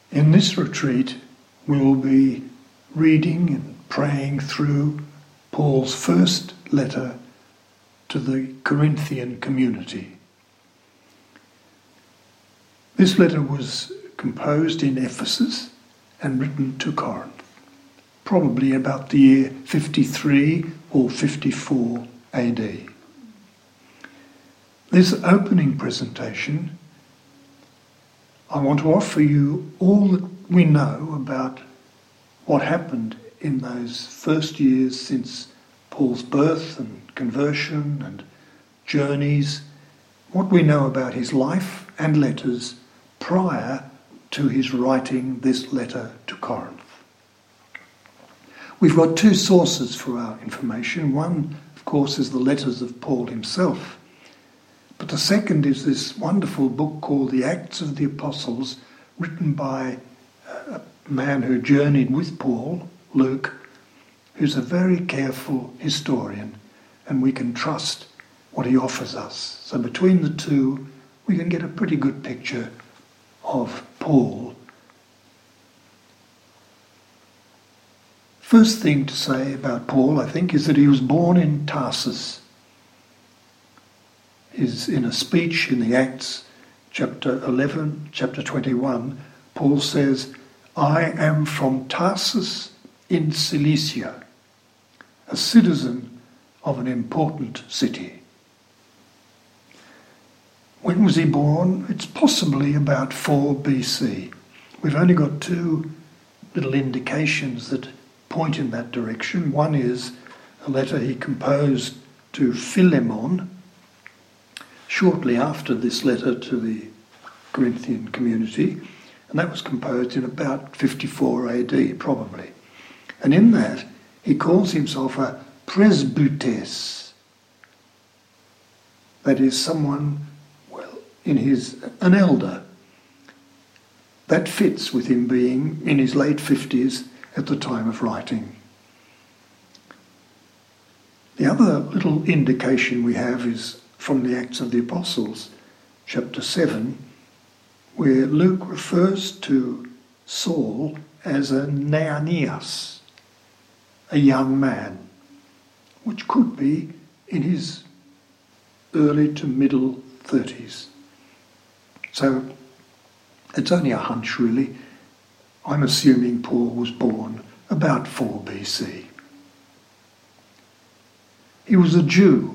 In this retreat, we will be reading and praying through Paul's first letter to the Corinthian community. This letter was composed in Ephesus and written to Corinth, probably about the year 53 or 54 AD. This opening presentation, I want to offer you all that we know about what happened in those first years since Paul's birth and conversion and journeys, what we know about his life and letters prior to his writing this letter to Corinth. We've got two sources for our information. One, of course, is the letters of Paul himself. But the second is this wonderful book called The Acts of the Apostles, written by a man who journeyed with Paul, Luke, who's a very careful historian, and we can trust what he offers us. So between the two, we can get a pretty good picture of Paul. First thing to say about Paul, I think, is that he was born in Tarsus. Is in a speech in the Acts, chapter 11, chapter 21, Paul says, "I am from Tarsus in Cilicia, a citizen of an important city." When was he born? It's possibly about 4 BC. We've only got two little indications that point in that direction. One is a letter he composed to Philemon, shortly after this letter to the Corinthian community, and that was composed in about 54 AD, probably. And in that, he calls himself a presbytes. That is someone, an elder. That fits with him being in his late 50s at the time of writing. The other little indication we have is from the Acts of the Apostles, chapter 7, where Luke refers to Saul as a Neanias, a young man, which could be in his early to middle 30s. So it's only a hunch, really. I'm assuming Paul was born about 4 BC. He was a Jew.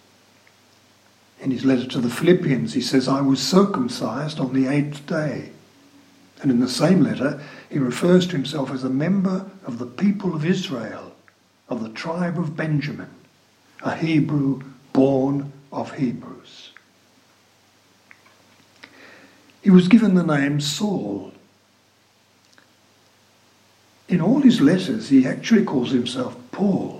In his letter to the Philippians, he says, "I was circumcised on the 8th day." And in the same letter, he refers to himself as a member of the people of Israel, of the tribe of Benjamin, a Hebrew born of Hebrews. He was given the name Saul. In all his letters, he actually calls himself Paul.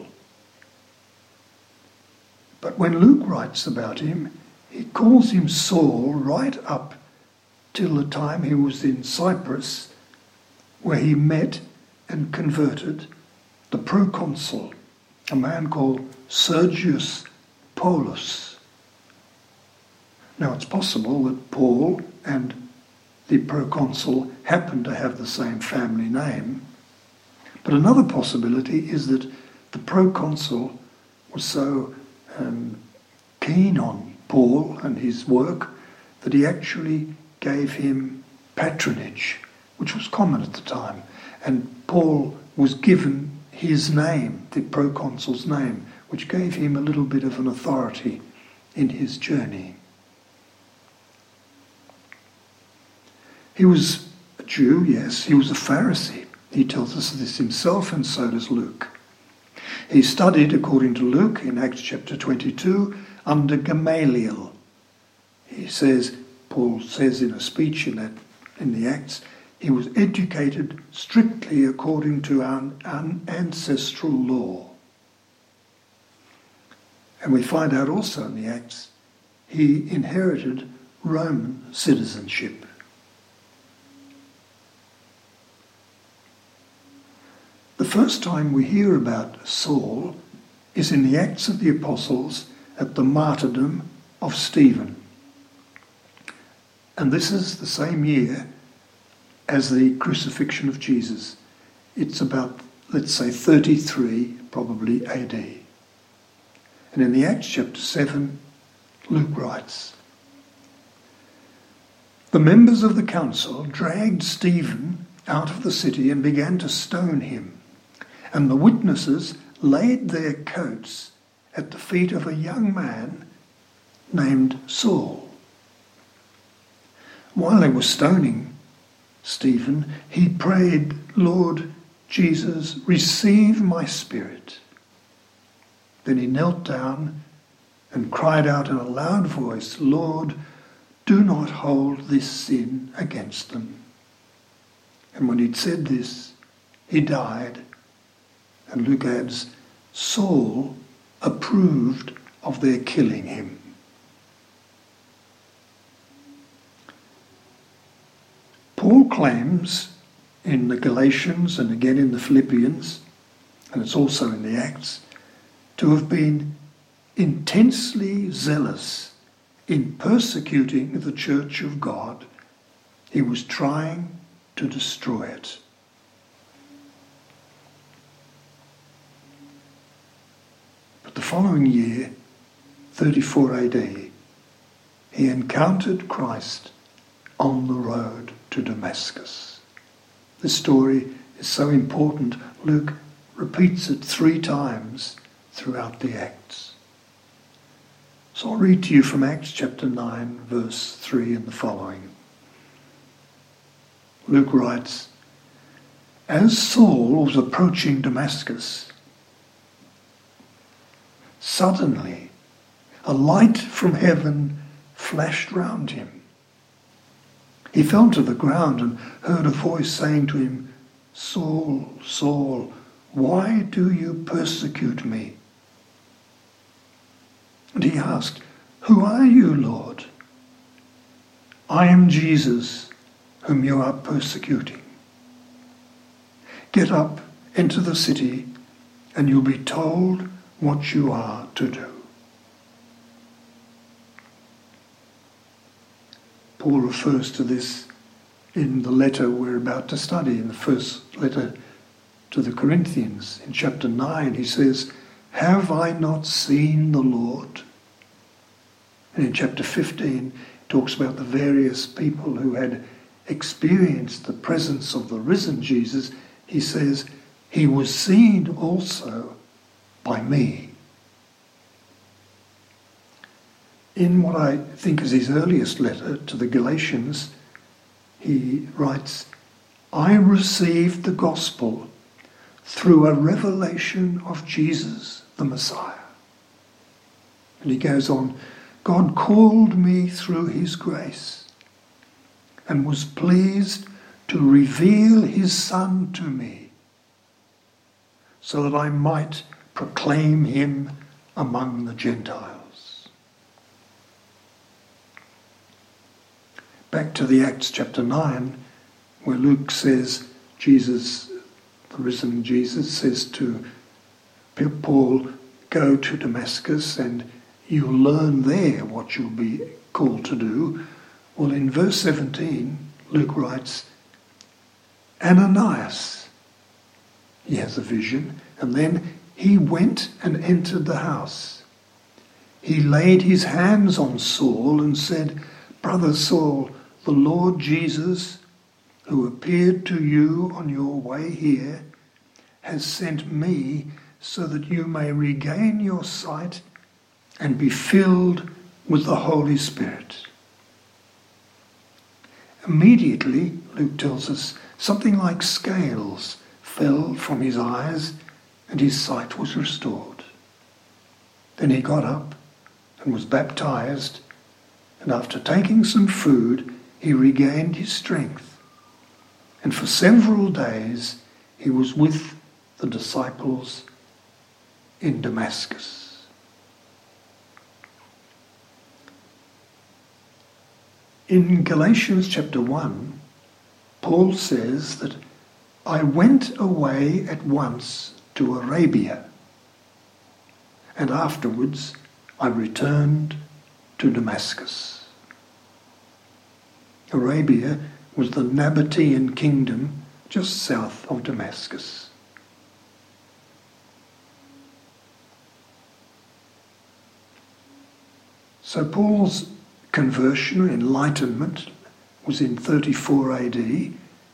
But when Luke writes about him, he calls him Saul right up till the time he was in Cyprus, where he met and converted the proconsul, a man called Sergius Paulus. Now it's possible that Paul and the proconsul happened to have the same family name, but another possibility is that the proconsul was so keen on Paul and his work that he actually gave him patronage, which was common at the time. And Paul was given his name, the proconsul's name, which gave him a little bit of an authority in his journey. He was a Jew, yes. He was a Pharisee. He tells us this himself, and so does Luke. He studied, according to Luke, in Acts chapter 22, under Gamaliel. Paul says in a speech in the Acts, he was educated strictly according to an ancestral law. And we find out also in the Acts, he inherited Roman citizenship. The first time we hear about Saul is in the Acts of the Apostles at the martyrdom of Stephen. And this is the same year as the crucifixion of Jesus. It's about, let's say, 33 probably AD. And in the Acts chapter 7, Luke writes, "The members of the council dragged Stephen out of the city and began to stone him, and the witnesses laid their coats at the feet of a young man named Saul. While they were stoning Stephen, he prayed, 'Lord Jesus, receive my spirit.' Then he knelt down and cried out in a loud voice, 'Lord, do not hold this sin against them.' And when he'd said this, he died." And Luke adds, "Saul approved of their killing him." Paul claims in the Galatians and again in the Philippians, and it's also in the Acts, to have been intensely zealous in persecuting the church of God. He was trying to destroy it. But the following year, 34 AD, he encountered Christ on the road to Damascus. This story is so important, Luke repeats it 3 times throughout the Acts. So I'll read to you from Acts chapter 9, verse 3 and the following. Luke writes, "As Saul was approaching Damascus, suddenly a light from heaven flashed round him. He fell to the ground and heard a voice saying to him, 'Saul, Saul, why do you persecute me?' And he asked, 'Who are you, Lord?' 'I am Jesus, whom you are persecuting. Get up, enter the city, and you'll be told what you are to do.'" Paul refers to this in the letter we're about to study, in the first letter to the Corinthians. In chapter 9, he says, "Have I not seen the Lord?" And in chapter 15, he talks about the various people who had experienced the presence of the risen Jesus. He says, "He was seen also by me." In what I think is his earliest letter to the Galatians, he writes, "I received the gospel through a revelation of Jesus, the Messiah." And he goes on, "God called me through his grace and was pleased to reveal his Son to me so that I might proclaim him among the Gentiles." Back to the Acts chapter 9, where Luke says, Jesus, the risen Jesus, says to Paul, "Go to Damascus and you'll learn there what you'll be called to do." Well, in verse 17, Luke writes, "Ananias," he has a vision, and then he went and entered the house. He laid his hands on Saul and said, "Brother Saul, the Lord Jesus, who appeared to you on your way here, has sent me so that you may regain your sight and be filled with the Holy Spirit." Immediately, Luke tells us, something like scales fell from his eyes and his sight was restored. Then he got up and was baptized, and after taking some food, he regained his strength. And for several days he was with the disciples in Damascus. In Galatians chapter 1, Paul says that I went away at once to Arabia, and afterwards I returned to Damascus. Arabia was the Nabatean kingdom just south of Damascus. So Paul's conversion, enlightenment, was in 34 AD.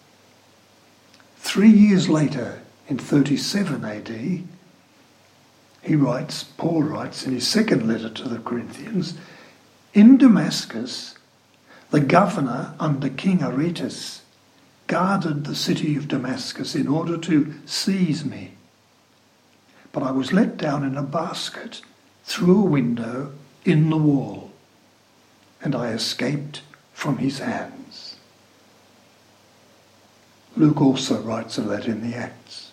3 years later, in 37 AD, Paul writes in his second letter to the Corinthians, in Damascus, the governor under King Aretas guarded the city of Damascus in order to seize me. But I was let down in a basket through a window in the wall, and I escaped from his hands. Luke also writes of that in the Acts.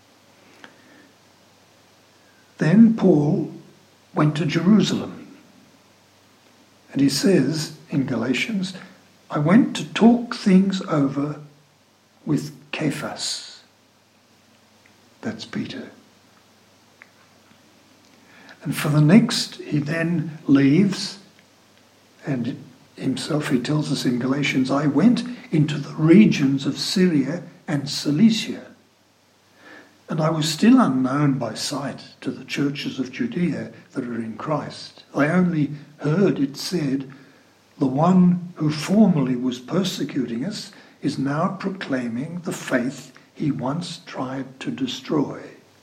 Then Paul went to Jerusalem, and he says in Galatians, I went to talk things over with Cephas. That's Peter. And for the next, he then leaves, and himself, he tells us in Galatians, I went into the regions of Syria and Cilicia, and I was still unknown by sight to the churches of Judea that are in Christ. I only heard it said, the one who formerly was persecuting us is now proclaiming the faith he once tried to destroy.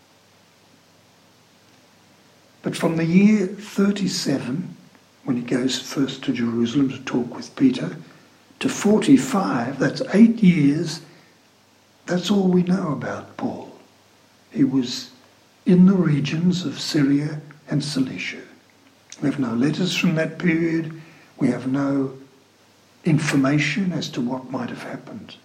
But from the year 37, when he goes first to Jerusalem to talk with Peter, to 45, that's 8 years, that's all we know about Paul. He was in the regions of Syria and Cilicia. We have no letters from that period. We have no information as to what might have happened.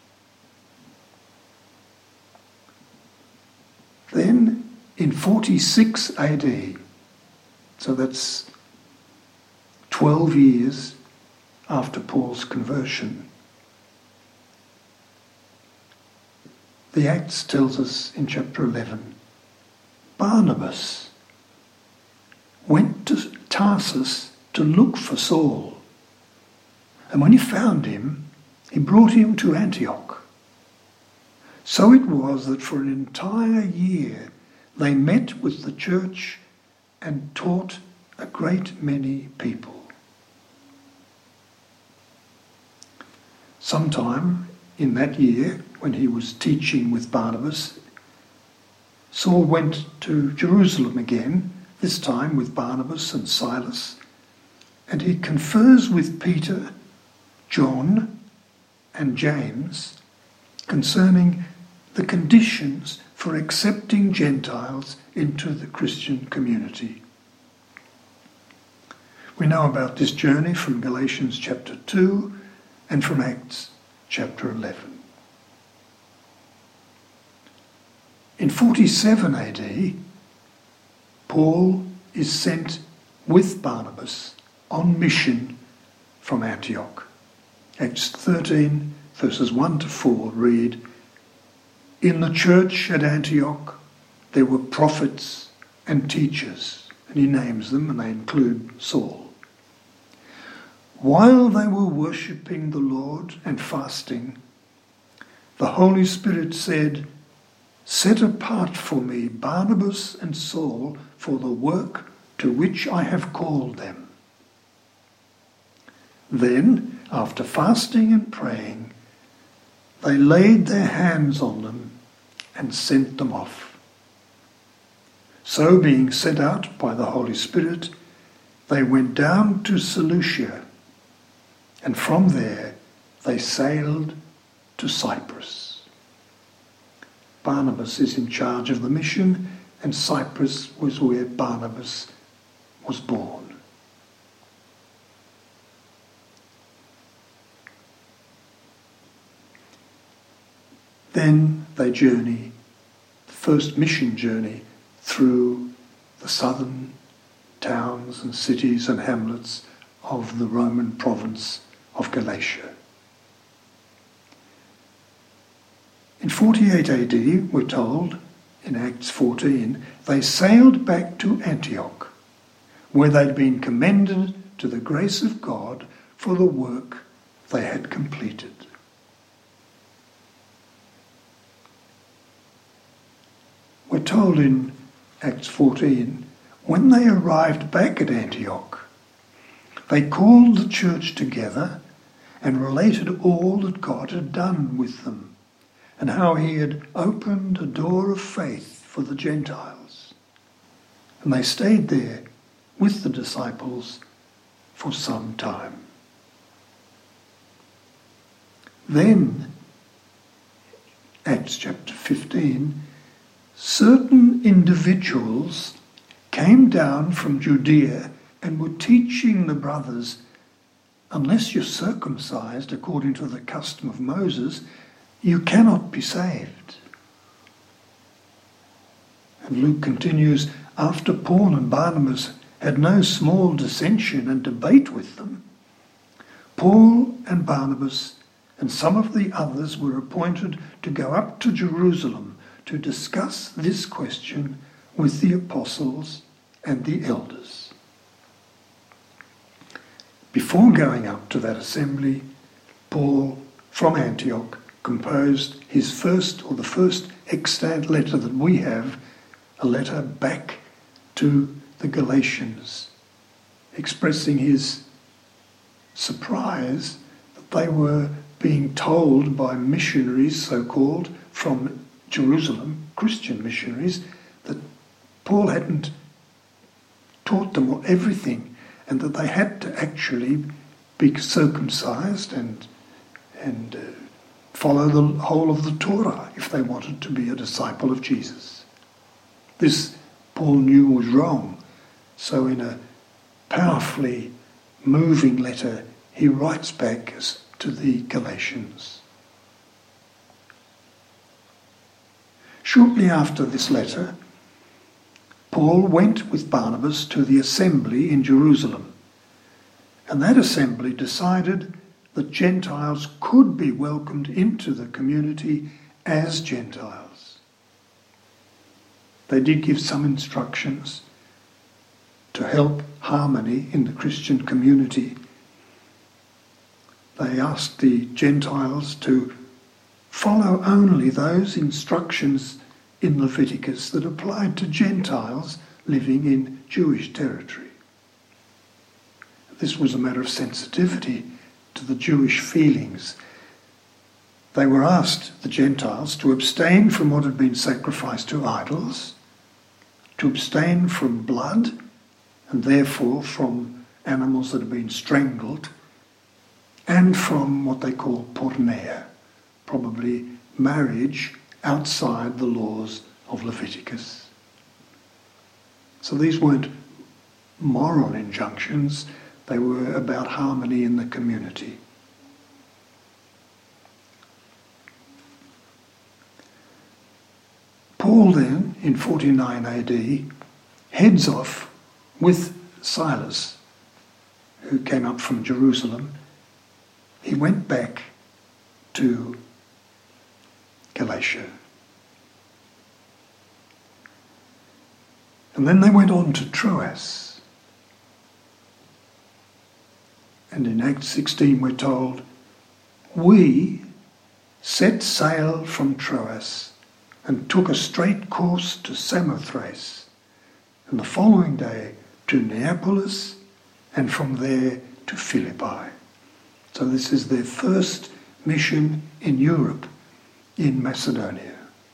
Then in 46 AD, so that's 12 years after Paul's conversion, the Acts tells us in chapter 11, Barnabas went to Tarsus to look for Saul. And when he found him, he brought him to Antioch. So it was that for an entire year they met with the church and taught a great many people. Sometime in that year, when he was teaching with Barnabas, Saul went to Jerusalem again, this time with Barnabas and Silas, and he confers with Peter, John, and James concerning the conditions for accepting Gentiles into the Christian community. We know about this journey from Galatians chapter 2 and from Acts chapter 11. In 47 AD, Paul is sent with Barnabas on mission from Antioch. Acts 13, verses 1 to 4 read, in the church at Antioch there were prophets and teachers, and he names them, and they include Saul. While they were worshipping the Lord and fasting, the Holy Spirit said, set apart for me Barnabas and Saul for the work to which I have called them. Then, after fasting and praying, they laid their hands on them and sent them off. So, being sent out by the Holy Spirit, they went down to Seleucia, and from there they sailed to Cyprus. Barnabas is in charge of the mission, and Cyprus was where Barnabas was born. Then they journey, the first mission journey, through the southern towns and cities and hamlets of the Roman province of Galatia. In 48 AD, we're told, in Acts 14, they sailed back to Antioch, where they'd been commended to the grace of God for the work they had completed. We're told in Acts 14, when they arrived back at Antioch, they called the church together and related all that God had done with them and how he had opened a door of faith for the Gentiles. And they stayed there with the disciples for some time. Then, Acts chapter 15, certain individuals came down from Judea and were teaching the brothers, unless you're circumcised according to the custom of Moses, you cannot be saved. And Luke continues, after Paul and Barnabas had no small dissension and debate with them, Paul and Barnabas and some of the others were appointed to go up to Jerusalem to discuss this question with the apostles and the elders. Before going up to that assembly, Paul from Antioch composed his the first extant letter that we have, a letter back to the Galatians, expressing his surprise that they were being told by missionaries, so-called, from Jerusalem, Christian missionaries, that Paul hadn't taught them everything and that they had to actually be circumcised and follow the whole of the Torah if they wanted to be a disciple of Jesus. This Paul knew was wrong, so in a powerfully moving letter he writes back to the Galatians. Shortly after this letter, Paul went with Barnabas to the assembly in Jerusalem, and that assembly decided that Gentiles could be welcomed into the community as Gentiles. They did give some instructions to help harmony in the Christian community. They asked the Gentiles to follow only those instructions in Leviticus that applied to Gentiles living in Jewish territory. This was a matter of sensitivity to the Jewish feelings. They were asked, the Gentiles, to abstain from what had been sacrificed to idols, to abstain from blood, and therefore from animals that had been strangled, and from what they call porneia, probably marriage outside the laws of Leviticus. So these weren't moral injunctions, they were about harmony in the community. Paul then, in 49 AD, heads off with Silas, who came up from Jerusalem. He went back to Galatia. And then they went on to Troas. And in Acts 16 we're told, we set sail from Troas and took a straight course to Samothrace, and the following day to Neapolis, and from there to Philippi. So this is their first mission in Europe, in Macedonia.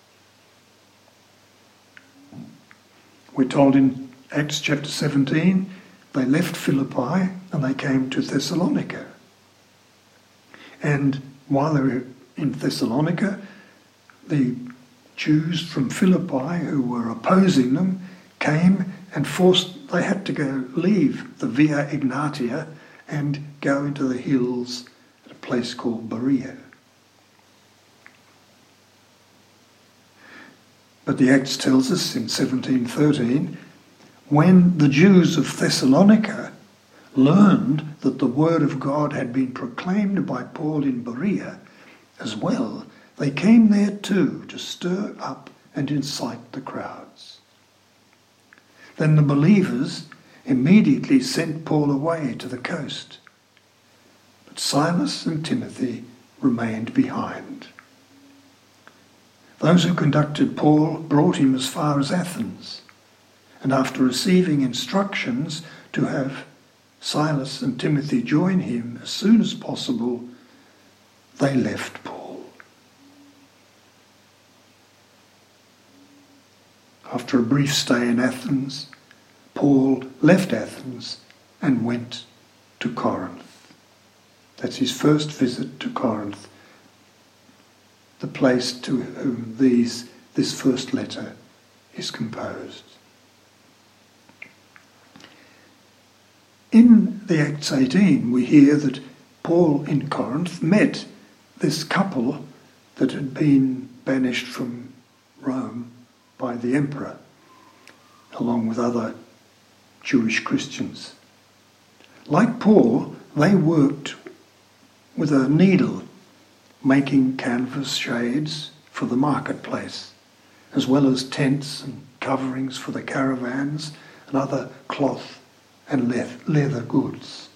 We're told in Acts chapter 17, they left Philippi and they came to Thessalonica. And while they were in Thessalonica, the Jews from Philippi who were opposing them came and they had to leave the Via Egnatia and go into the hills at a place called Berea. But the Acts tells us in 1713, when the Jews of Thessalonica learned that the word of God had been proclaimed by Paul in Berea as well, they came there too to stir up and incite the crowds. Then the believers immediately sent Paul away to the coast, but Silas and Timothy remained behind. Those who conducted Paul brought him as far as Athens, and after receiving instructions to have Silas and Timothy join him as soon as possible, they left Paul. After a brief stay in Athens, Paul left Athens and went to Corinth. That's his first visit to Corinth, the place to whom this first letter is composed. In the Acts 18, we hear that Paul in Corinth met this couple that had been banished from Rome by the emperor, along with other Jewish Christians. Like Paul, they worked with a needle, making canvas shades for the marketplace, as well as tents and coverings for the caravans and other cloth and leather goods.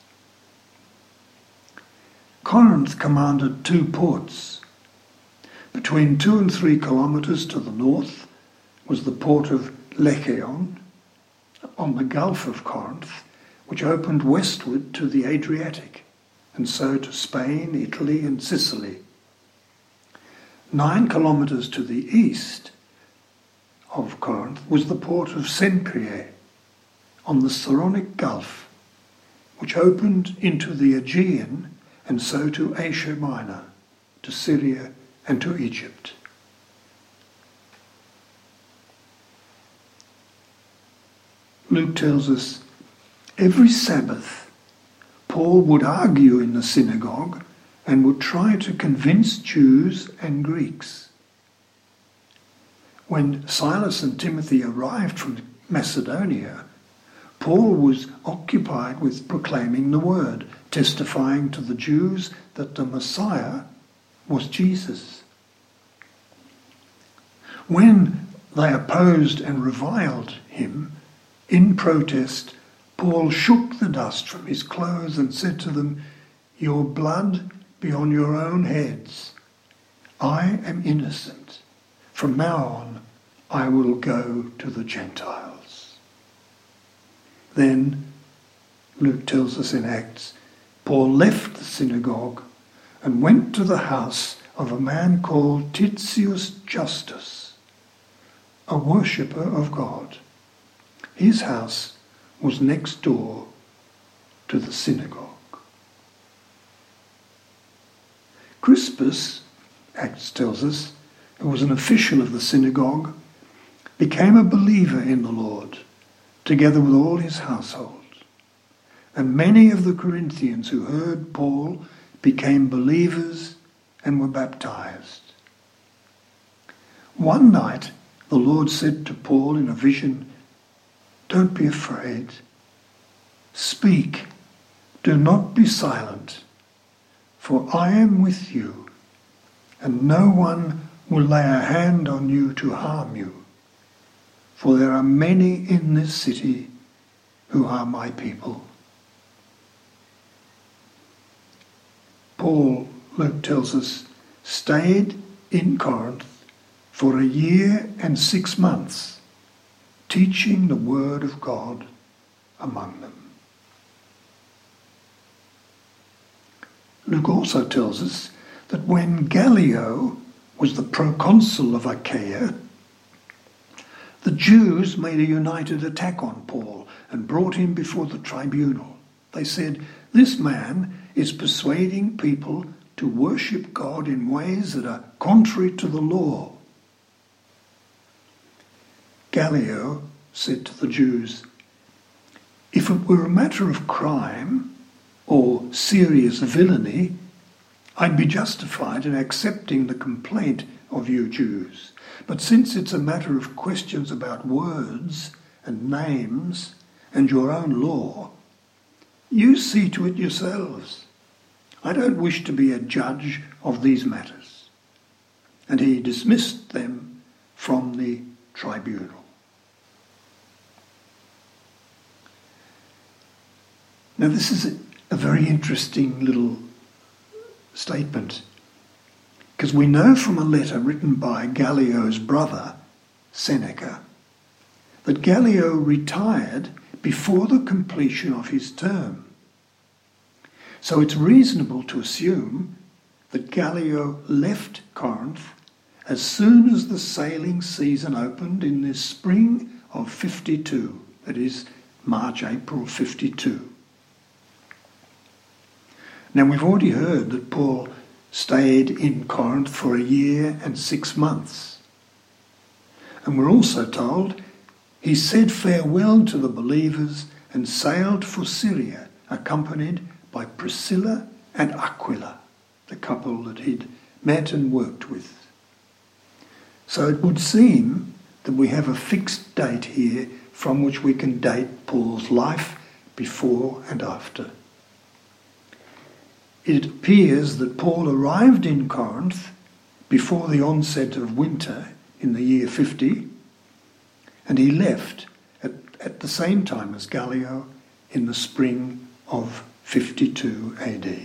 Corinth commanded 2 ports. Between 2 and 3 kilometres to the north was the port of Lechaon on the Gulf of Corinth, which opened westward to the Adriatic, and so to Spain, Italy and Sicily. 9 kilometres to the east of Corinth was the port of Cenchreae on the Saronic Gulf, which opened into the Aegean and so to Asia Minor, to Syria and to Egypt. Luke tells us every Sabbath Paul would argue in the synagogue and would try to convince Jews and Greeks. When Silas and Timothy arrived from Macedonia, Paul was occupied with proclaiming the word, testifying to the Jews that the Messiah was Jesus. When they opposed and reviled him, in protest, Paul shook the dust from his clothes and said to them, "Your blood be on your own heads. I am innocent. From now on, I will go to the Gentiles." Then, Luke tells us in Acts, Paul left the synagogue and went to the house of a man called Titius Justus, a worshipper of God. His house was next door to the synagogue. Crispus, Acts tells us, who was an official of the synagogue, became a believer in the Lord, together with all his household. And many of the Corinthians who heard Paul became believers and were baptized. One night, the Lord said to Paul in a vision, "Don't be afraid. Speak. Do not be silent. For I am with you, and no one will lay a hand on you to harm you. For there are many in this city who are my people." Paul, Luke tells us, stayed in Corinth for 1 year and 6 months, teaching the word of God among them. Luke also tells us that when Gallio was the proconsul of Achaia, the Jews made a united attack on Paul and brought him before the tribunal. They said, "This man is persuading people to worship God in ways that are contrary to the law." Gallio said to the Jews, "If it were a matter of crime or serious villainy, I'd be justified in accepting the complaint of you Jews. But since it's a matter of questions about words and names and your own law, you see to it yourselves. I don't wish to be a judge of these matters." And he dismissed them from the tribunal. Now this is a very interesting little statement, Because we know from a letter written by Gallio's brother, Seneca, that Gallio retired before the completion of his term. So it's reasonable to assume that Gallio left Corinth as soon as the sailing season opened in the spring of 52, that is, March, April 52. Now we've already heard that Paul stayed in Corinth for a year and 6 months. And we're also told he said farewell to the believers and sailed for Syria, accompanied by Priscilla and Aquila, the couple that he'd met and worked with. So it would seem that we have a fixed date here from which we can date Paul's life before and after. It appears that Paul arrived in Corinth before the onset of winter in the year 50, and he left at the same time as Gallio in the spring of 52 AD.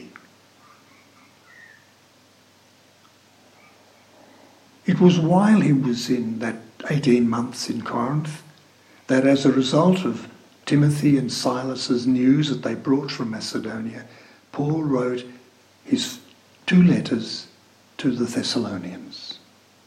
It was while he was in that 18 months in Corinth that, as a result of Timothy and Silas's news that they brought from Macedonia, Paul wrote his 2 letters to the Thessalonians.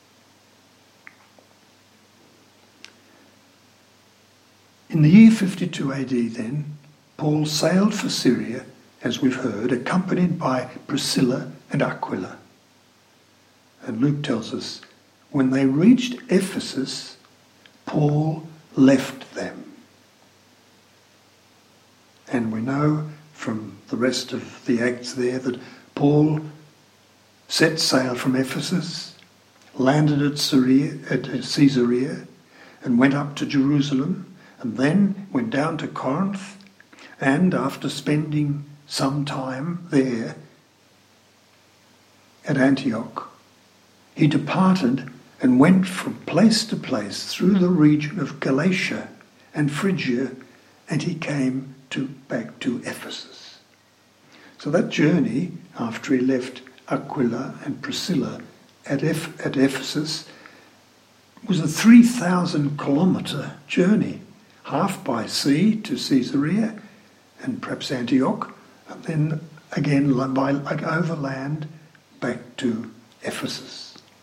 In the year 52 AD then, Paul sailed for Syria, as we've heard, accompanied by Priscilla and Aquila. And Luke tells us, when they reached Ephesus, Paul left them. And we know from the rest of the Acts there that Paul set sail from Ephesus, landed at Caesarea, and went up to Jerusalem, and then went down to Corinth, and after spending some time there at Antioch, he departed and went from place to place through the region of Galatia and Phrygia, and he came back to Ephesus. So that journey, after he left Aquila and Priscilla at Ephesus, was a 3,000-kilometre journey, half by sea to Caesarea and perhaps Antioch, and then again by overland back to Ephesus.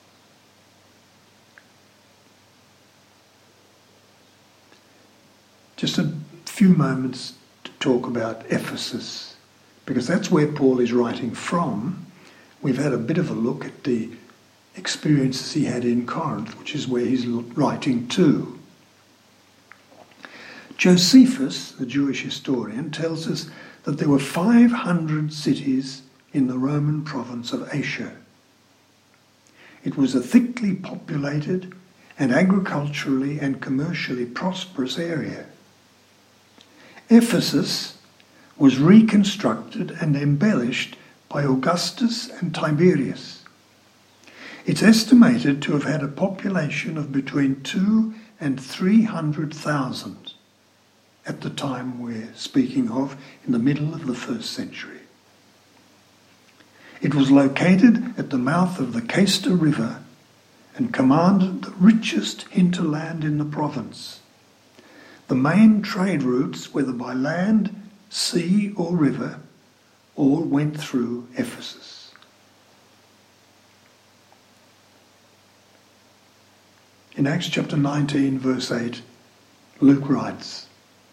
Just a few moments to talk about Ephesus, because that's where Paul is writing from. We've had a bit of a look at the experiences he had in Corinth, which is where he's writing to. Josephus, the Jewish historian, tells us that there were 500 cities in the Roman province of Asia. It was a thickly populated and agriculturally and commercially prosperous area. Ephesus was reconstructed and embellished by Augustus and Tiberius. It's estimated to have had a population of between 200,000 and 300,000 at the time we're speaking of, in the middle of the 1st century. It was located at the mouth of the Cayster River and commanded the richest hinterland in the province. The main trade routes, whether by land, sea or river, all went through Ephesus. In Acts chapter 19, verse 8, Luke writes,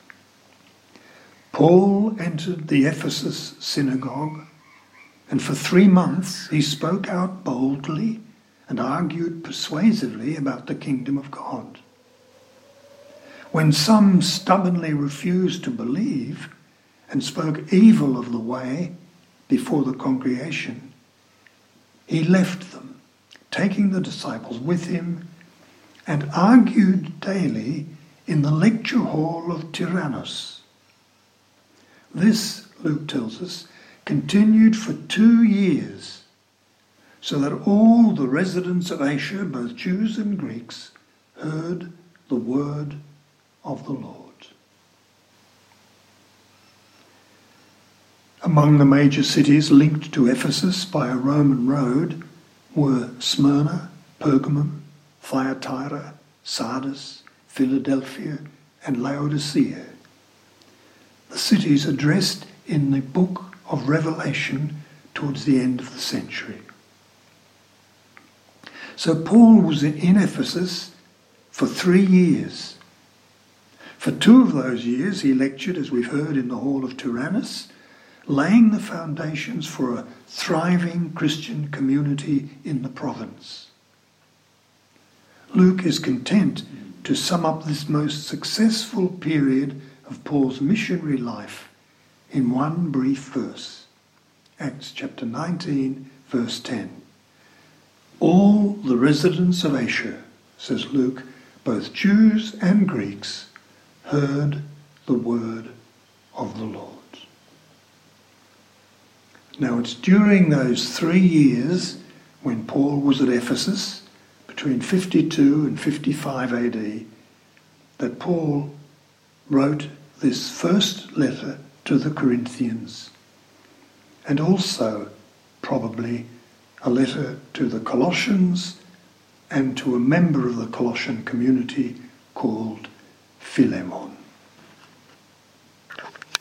Paul entered the Ephesus synagogue, and for 3 months he spoke out boldly and argued persuasively about the kingdom of God. When some stubbornly refused to believe and spoke evil of the way before the congregation, he left them, taking the disciples with him, and argued daily in the lecture hall of Tyrannus. This, Luke tells us, continued for 2 years, so that all the residents of Asia, both Jews and Greeks, heard the word of the Lord. Among the major cities linked to Ephesus by a Roman road were Smyrna, Pergamum, Thyatira, Sardis, Philadelphia, and Laodicea. The cities addressed in the book of Revelation towards the end of the century. So Paul was in Ephesus for 3 years. For 2 of those years he lectured, as we've heard, in the hall of Tyrannus, laying the foundations for a thriving Christian community in the province. Luke is content to sum up this most successful period of Paul's missionary life in one brief verse. Acts chapter 19, verse 10. All the residents of Asia, says Luke, both Jews and Greeks, heard the word of the Lord. Now it's during those 3 years when Paul was at Ephesus, between 52 and 55 AD, that Paul wrote this first letter to the Corinthians, and also probably a letter to the Colossians and to a member of the Colossian community called Philemon.